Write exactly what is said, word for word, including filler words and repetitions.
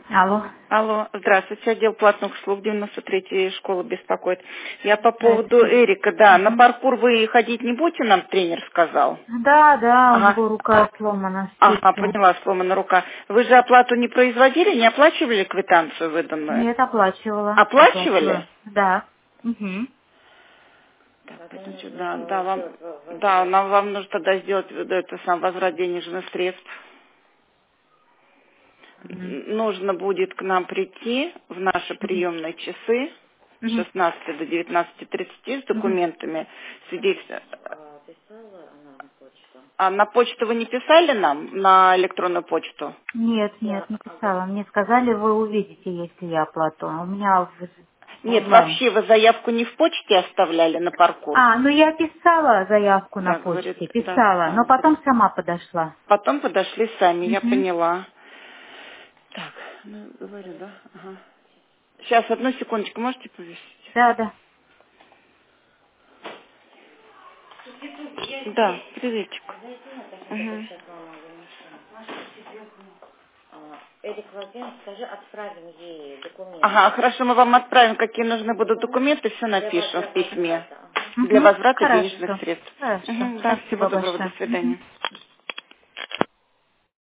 Алло. Алло, здравствуйте, отдел платных услуг девяносто третьей школы беспокоит. Я по поводу Здравствуйте. Эрика, да, на Мгм. паркур вы ходить не будете, нам тренер сказал. Да, да, у Ага. него рука сломана в Ага, спичке. поняла, сломана рука. Вы же оплату не производили, не оплачивали квитанцию выданную? Нет, оплачивала. Оплачивали? Оплачивала. Да. Угу. Так, это что, да, да, вам, да, нам вам нужно тогда сделать э, это сам возврат денежных средств. Н- Нужно будет к нам прийти в наши приемные часы с Угу. шестнадцати до девятнадцати тридцати с Угу. документами свидетельства. А на почту вы не писали нам, на электронную почту? Нет, нет, не писала. Мне сказали, вы увидите, если я оплату. У меня в- Нет, онлайн. вообще вы заявку не в почте оставляли на паркур? А, ну я писала заявку на Да, говорит, почте, да, писала, но сами. потом сама подошла. Потом подошли сами, я Угу. поняла. Так, ну, говорю, да? Ага. Сейчас, одну секундочку, можете повесить? Да, да. Да, приветик. Мгм. Ага, хорошо, мы вам отправим, какие нужны будут документы, все напишем в письме для Угу. возврата денежных Хорошо. средств. Хорошо. Мгм, да, всего Спасибо доброго, до большое. Мгм. свидания.